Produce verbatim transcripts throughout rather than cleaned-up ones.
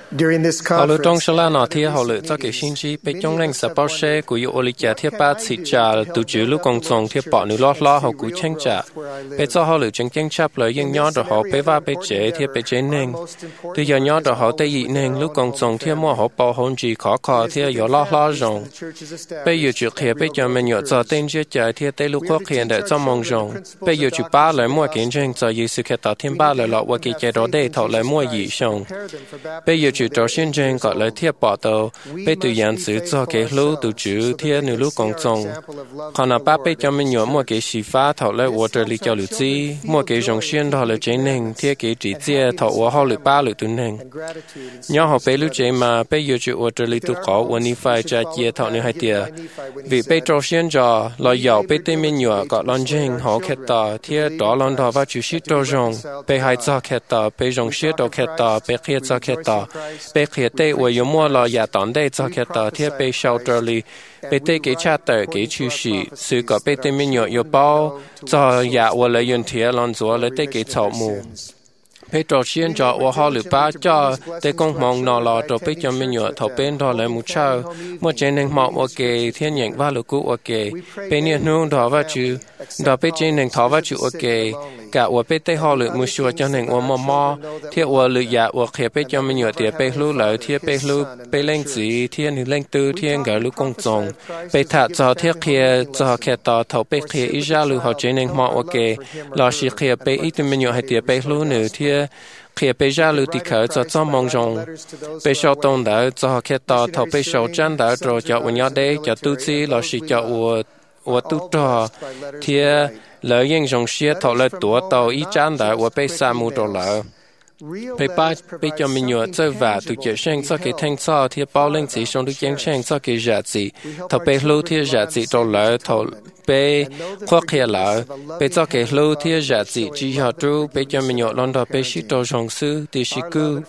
During this họ lựa trong conference, số là nọ thì họ lựa cho cái sinh chi bị trong lãnh sắp bao xe của yêu lý trả thiết ba chỉ trả từ chữ lúc công trọng thiết bỏ nữ lo lo họ cũng tranh trả bị cho họ lựa chân chân chấp lời dân nhỏ đó họ bị va bị chế thiết bị chế nên từ giờ nhỏ đó họ tây dị nên lúc công trọng thiết mua họ bảo hôn gì khó khó thiết giờ lo lo rồng bây giờ chuyện kia bây giờ mình nhớ cho tên chưa trả thiết tây lúc quốc hiện để cho mong rồng bây giờ chụp ba lời mua kiến tranh cho gì sự kết tạo thêm ba lời lọ qua cái chế đó để thọ lời mua gì xong bây giờ chụp trò xin tranh gọi lời thiết bỏ tàu bây từ dạng sử cho cái lũ từ chữ thiết nữ lúc công trọng còn là ba bây giờ mình nhớ mua cái xì phá thọ lời water lý cho lũ gì mua cái dòng xuyên đó lời chế nên thiết cái chỉ chia thọ của họ lũ ba lũ tuần nên nhớ họ bây lũ chế mà bây giờ chụp water lý tu khó unify cho chia thọ nữ hai tia vì bây trò xuyên cho lời giàu bây tên mình nhớ gọi lần tranh họ khét ta thiết đó lần đó và chữ shit đồ rong bây hai cho khét ta bây dòng shit đồ khét ta bây khét cho khét ta bây khét tây我有么了也当地做开到贴被烧这里，被对给查的给出息，是个被对面有有包，做也我来用铁lan做来对给草木。被找先找我好了把叫对公忙拿了，找被叫面有头边到来木超，莫真能忙我给天人话了古我给，被你弄到话就，到被真能讨话就我给，噶我被对好了木说真能我妈妈，贴我了也我可被叫面有贴被路了贴被路被领子贴你领都贴个路公众，被他找贴贴找贴到头被贴一下路好真能忙我给，老是贴被一对面有还贴被路呢贴。khi bây giờ lưu tị khởi cho cho mong rằng bây giờ tôn đã cho khi ta thầu bây giờ chân đã rồi cho uốn nhớ đây cho tu sĩ là sĩ cho uốn uốn tu trò thì lợi những dòng xe thầu lợi tuổi tàu ý chân đã uốn bây giờ mua đồ lợi bây ba bây giờ mình nhớ chơi và tu chơi sang cho cái thanh sao thì bao lần chỉ xong tu chơi sang cho cái giá trị thầu bây lưu thì giá trị đồ lợi thầu bây khoa kia là bây giờ cái lô thì giá trị chỉ họ tu bây giờ mình nhớ lần đó bây sĩ đồ trong sư thì sĩ cứ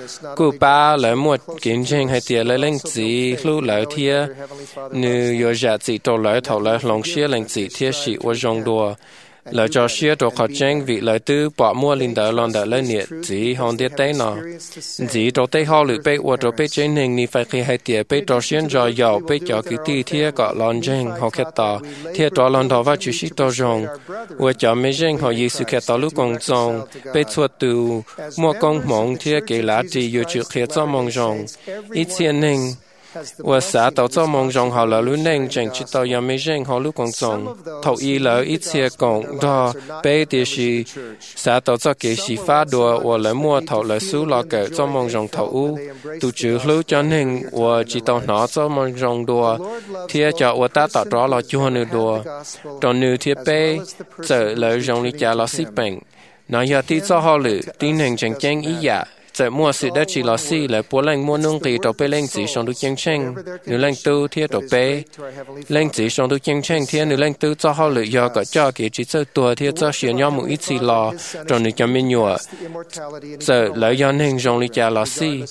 cứ ba lại một kiến trình hay tiền lại lên gì lô lại thì nếu có giá trị đồ lại thầu lại lòng xe lên gì thì sĩ ở trong đó lời cho xe đồ khó tranh vì lời tư bỏ mua linh đạo lần đó lên nhiệt gì hòn địa tây nọ gì đồ tây họ lựa bây ở đồ bây trên hình ni phải khi hay tiền bây đồ xuyên rồi giàu bây cho cái tí thì có lần tranh họ khét tỏ thì đó lần đó và chú sĩ đồ rong ở cho mấy tranh họ gì sự khét tỏ lúc công rong bây chuột từ mua công mong thì cái lá chỉ yêu chữ khét cho mong rong ít tiền hình我啥都做梦中好了，路能正知道有没人好路工作，头一了一切讲到背的是啥都做给是发多，我来摸头来数了个做梦中头乌，都知路真能我知道哪做梦中多，贴着我打打着了就那多，到你贴背走了容易加了四病，那要地做好了，地能正正一样。在mua sự đã chỉ là si là bố lành mua nông kỳ đầu bê lành chỉ xong được chân tranh nếu lành tu thiết đầu bê lành chỉ xong được chân tranh thiết nếu lành tu cho họ lựa do có cho cái chỉ cho tua thiết cho xuyên nhau một ít gì lo rồi nếu cho mình nhựa giờ lợi do nên rong lý cha là si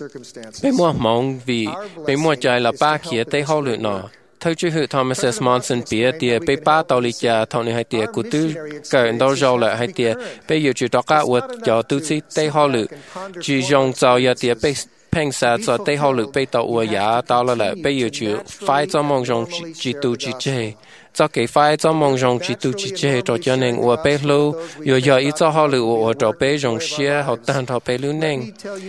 bê mua mong vì bê mua trái là ba khía tây họ lựa nọ theo chú hữu Thomas S. Monson bia tiề bê ba tàu lý cha thọ này hai tiề cụ tư cởi đau rau lại hai tiề bây giờ chú đó cả uất cho tu sĩ tây họ lự chú dùng cho ya tiề bê phèn sa cho tây họ lự bê tàu uất ya tàu là lại bây giờ chú phải cho mong dùng chỉ tu chỉ chế cho cái phải cho mong dùng chỉ tu chỉ chế cho cho nên uất bê lâu giờ giờ ít cho họ lự uất cho bê dùng xe họ tan họ bê lưu nên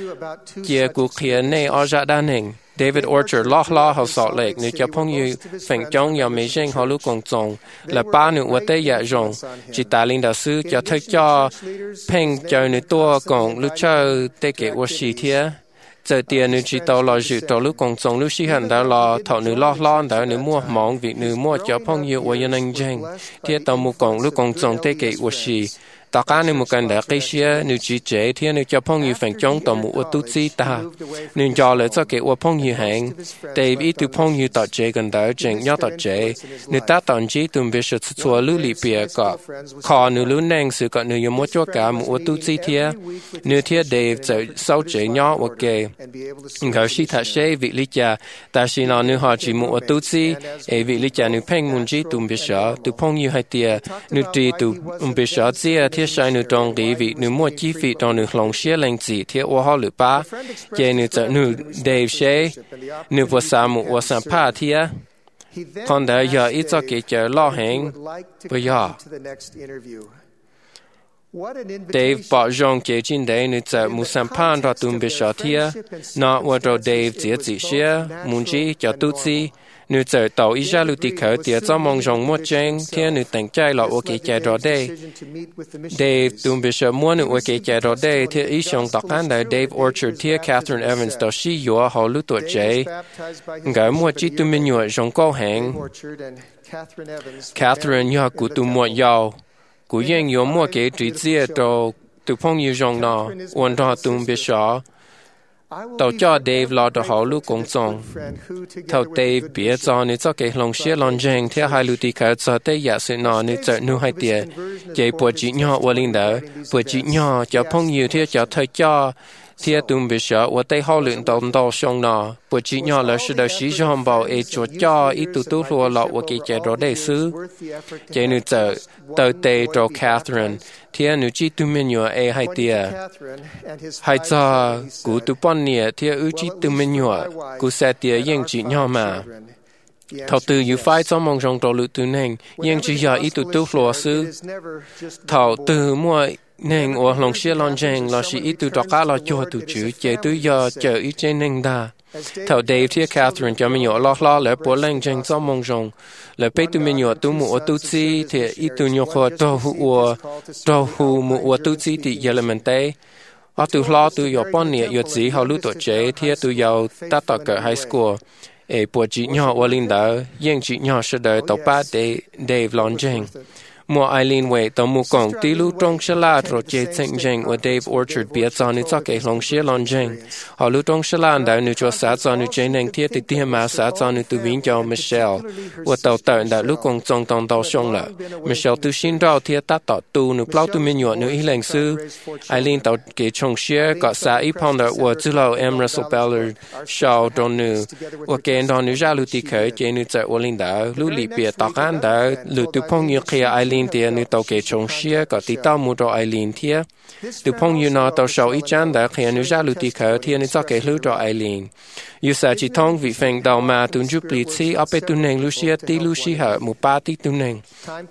kia cụ kia này ở ra đa nên David Orchard lo lo học Salt Lake nếu cho phong như phèn trong nhà mấy dân họ lúc còn trồng là ba nữ ở tây dạ rồng chỉ ta linh đạo sư cho thấy cho phèn cho nữ tua còn lúc cho tây kể ở xí thia giờ tiền nữ chỉ tàu lo dự tàu lúc còn trồng lúc xí hẳn đã lo thọ nữ lo lo đã nữ mua món vì nữ mua cho phong như ở dân anh dân thia tàu mua còn lúc còn trồng tây kể ở xí tất cả những một cái đã cái xe nếu chỉ chế thì nếu cho phong như phản chống tàu một ô tô chi ta nếu cho lại cho cái ô phong như hàng để ý từ phong như tạo chế gần đó chừng nhau tạo chế nếu ta tạo chế từ việc sự xóa lưu lì bìa cả khó nếu lưu năng sự cả nếu muốn cho cả một ô tô chi thì nếu thì để sau chế nhau ok người sĩ thật sẽ vị lý cha ta chỉ nói nếu họ chỉ một ô tô chi ấy vị lý cha nếu phanh muốn chỉ từ việc sự từ phong như hai tia nếu chỉ từ việc sự chia thiết sai nữ trong cái vị nữ mua chi phí trong nữ lòng xe lên gì thiết ô họ lửa ba chế nữ trợ nữ Dave xe nữ vô sa một vô sa pa thiết còn đã giờ ít cho cái chờ lo hẹn bây giờ Dave bỏ rong chế trên đây nữ trợ một sa pa ra tụm bê sợ thiết nó vô rồi Dave chỉ chỉ xe muốn chỉ cho tu chi nữ trợ tàu ý ra lưu tì khởi tiết cho mong rong mua chênh thiên nữ tành trai lọ ô kê chạy rõ đây Dave tùm bê sợ mua nữ ô kê chạy rõ đây thiên ý xong tọc án đại Dave Orchard thiên Catherine Evans tàu xí dùa họ lưu tuổi chế ngỡ mua chí tùm bê nhựa rong câu hẹn Catherine nhờ cụ tùm mua giàu cụ yên yếu mua kế trí dìa tàu tù phong như rong nọ ổn rõ tùm bê sợ tàu cho Dave lo cho họ lúc công trọng. Thầu Dave biết cho nếu cho cái lòng xe lòng rèn theo hai lưu tì khởi cho tới giả sự nọ nếu chợ nu hai tiền. Chỉ bộ chỉ nhỏ ở linh đỡ, bộ chỉ nhỏ cho phong nhiều theo cho thời cho theo tùm bị sợ ở tay họ luyện tàu tàu xong nọ. Bộ chỉ nhỏ là sự đời sĩ cho hồng bảo ế cho cho ít tụ tụ lùa lọ ở cái chạy rõ đầy xứ. Chỉ nếu chợ tàu tê cho Catherine theo nếu chỉ tùm mình nhỏ ế hai tiền. Hai cho cú tụ bọn nịa theo ưu chỉ tùm mình nhỏ cú xe tiền yên chỉ nhỏ mà. Thầu từ yu phải cho mong rong trò lụ từ nền yên chỉ giờ ít tụ tụ lùa xứ. Thầu từ mua nên ở lòng xe lòng rèn là sĩ ít từ đó cả là cho tụ chữ chế từ giờ chờ ít trên nền đà. Thầu Dave theo Catherine cho mình nhỏ lo lo lỡ bỏ lên rèn cho mong rong lỡ bé tụi mình nhỏ tụ mũ tụ chi thì ít tụ nhỏ khó trò hù trò hù mũ tụ chi thì giờ là mình té. Ở tụ lo tụ nhỏ bọn nịa nhỏ chỉ họ lú tổ chế thì tụ giàu ta tạo cỡ high school. Ê bộ chỉ nhỏ ở linh đỡ, yên chỉ nhỏ sẽ đợi tàu ba để Dave lòng rèn. Mua Eileen Way tàu mù cổng tí lưu trong xe la rồi chế chênh rèn ở Dave Orchard biết cho nữ cho cái lòng xe lòng rèn. Họ lưu trong xe la đợi nữ cho xã cho nữ chế nền thiết thì tiêm mà xã cho nữ từ biến cho Michelle. Ở tàu tợn đã lúc công trong tàu tàu xong lợ. Michelle từ xin rau thiết tát tỏ tu nữ plau tu mình nhỏ nữ ý lệnh sư. Eileen tàu kế trong xe có xã ý phong đợi ở chư lâu em Russell Ballard sau trong nữ. Ở kênh đó nữ ra lưu tì khởi chế nữ chạy ở linh đỡ. Lưu lì bìa tọc án đỡ lưu tu phong như khi Eileen tiền nữ tàu kế trong xe có tí tàu mù cho Eileen thiết. Tu phong như nó tàu sau ít chán đã khi nữ ra lưu tì khởi thiên nữ cho kế lưu cho Eileen. Yêu xa chỉ thông vị phèn đầu mà tuân giúp lý chi ở bên tu nền lưu xe tí lưu xe hở một ba tí tu nền.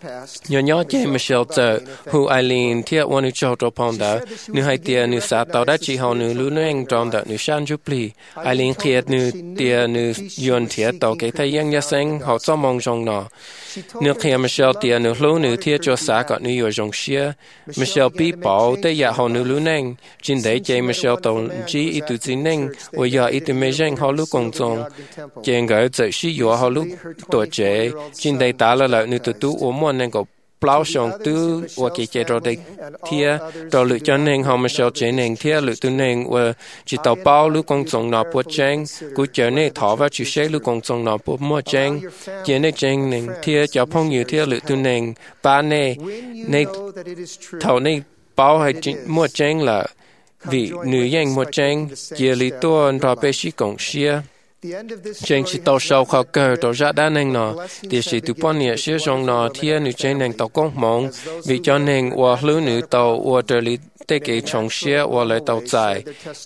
Nhỏ nhỏ chế Michelle chờ hù Eileen thiết ôn nữ cho cho phong đỡ. Nữ hai tiền nữ xa tàu đã chỉ hầu nữ lưu nền trong đợt nữ san giúp lý. Eileen khiết nữ tiền nữ dùn thiết tàu kế thay yên nhá xanh họ cho mong trong nó. Nữ khi Michelle tiền nữ lưu nữ thiết cho xa có nữ yêu trong xe. Michelle bí bảo tới dạ hầu nữ lưu nền. Trên đấy chế Michelle tàu chỉ ít tu chính nền. Ở giờ ít tu mê rèn họ lúc công trọng. Chế ngỡ dạy sĩ dùa họ lúc tổ chế. Trên đây ta là lợi nữ tu tu ổ môn nên có plau xong tư ở cái chế rồi đây thia rồi lựa cho nên họ mà sao chế nên thia lựa tu nên và chỉ tàu bao lúc công trọng nó bớt chăng cứ chờ nên thọ vào chỉ sẽ lúc công trọng nó bớt mua chăng chế nên chăng nên thia cho phong nhiều thia lựa tu nên ba nè nên thầu nên bao hay mua chăng là vì nữ nhân mua chăng chia lý tuần rồi bé sĩ công xia. Trên chỉ tàu sau khó cờ tàu ra đa nền nọ, thì chỉ tụ bọn nhẹ xưa trong nọ thiên nữ trên nền tàu công mong, vì cho nên qua lưu nữ tàu qua trở lý tế kế trong xe qua lại tàu dài,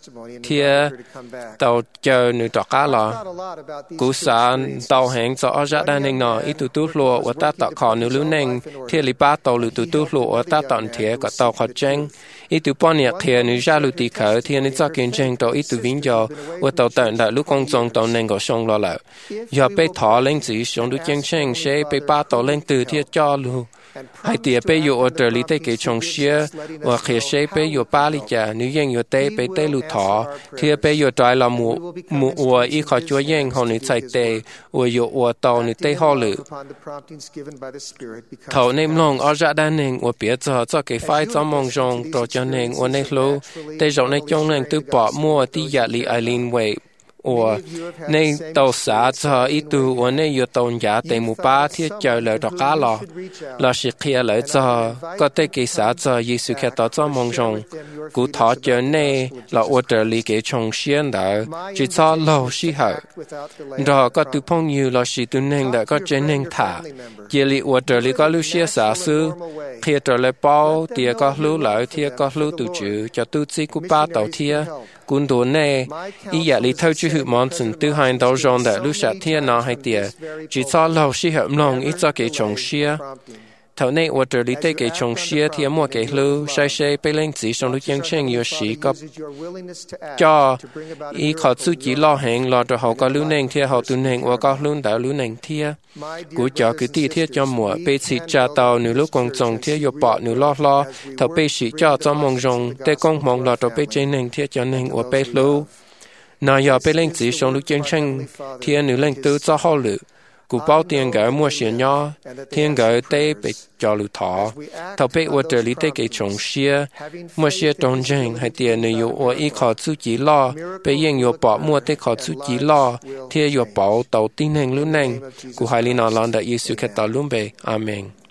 thiên tàu chờ nữ tàu cá lọ, cú xã tàu hẹn cho ra đa nền nọ, ít tụ tụ lụa qua ta tạo khó nữ lưu nền, thiên lý ba tàu lưu tụ tụ lụa qua ta tạo thiệt có tàu khó tranh. Ít tụ bọn nhẹ thiên nữ ra lưu tì khởi thiên nữ cho kiến tranh tàu ít tụ vĩnh dò, qua tàu tận đã lúc công trong tàu nên có xong lo lại. Giờ bây thọ lên chỉ xong được chân tranh sẽ bây ba tàu lên từ thiết cho luôn. Hai tìa bây dụ ở trở lý tế kế trong xe, và khi sẽ bây dụ ba lý trả, nếu dân dụ tế bây tế lưu thọ, thì bây dụ trái là mù mù ua ý khó chúa dân họ nữ chạy tế, và dụ ua tàu nữ tế họ lự. Thảo nêm lòng ở ra đa nền, và biết cho cho cái phái cho mong rong, rồi cho nền, và nền lô, tế rộng nền trong nền tư bỏ mua tí giả lý Eileen Way, 我那到啥子一度我那有东家对木巴贴叫来到家了，那是开来着，个对给啥子耶稣看到在梦中，古他叫那那我这里给重现的，只做老时候，然后个对朋友那是对人的个真人他，这里我这里个路些啥事，开这来包，第二个路来，第二个路都住，就都自古巴到天。quân đồ này, ý giả lý thâu chú hữu mong chân tư hành đào rong đã lưu sát thiên nào hay tìa, chỉ cho lâu sĩ hợp lòng ít cho kế trọng xia. Thảo này, ở trở lý tế kế trọng xia thì mua kế lưu, sai sai bê lên chỉ trong lúc dân chân yếu sĩ có cho ý khó chú chỉ lo hành lo cho họ có lưu nền thì họ tu nền và có lưu đạo lưu nền thì cú cho cứ tì thiết cho mùa bê xịt trà tàu nếu lúc quan trọng thì yếu bỏ nếu lo lo thảo bê sĩ cho cho mong rong để con mong lo cho bê trên nền thì cho nền và bê lưu nào giờ bê lên chỉ trong lúc dân chân thì nếu lên tư cho họ lự cú bao tiền gửi mua xe nhỏ tiền gửi tế bị cho lưu thọ thảo bê ở trở lý tế kế trọng xia mua xe đồng chân hay tiền nếu yếu ở ý khó chú chỉ lo bê yên yếu bỏ mua tế khó chú chỉ lo thì yếu bảo tàu tin hình lưu nền cú hai lý nào lòng đã Giê-xu khét tàu luôn bê Amen.